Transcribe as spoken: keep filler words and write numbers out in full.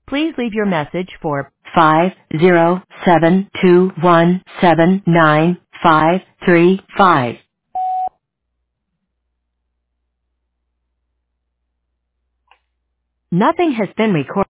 Please leave your message for five zero seven two one seven nine five three five. Nothing has been recorded.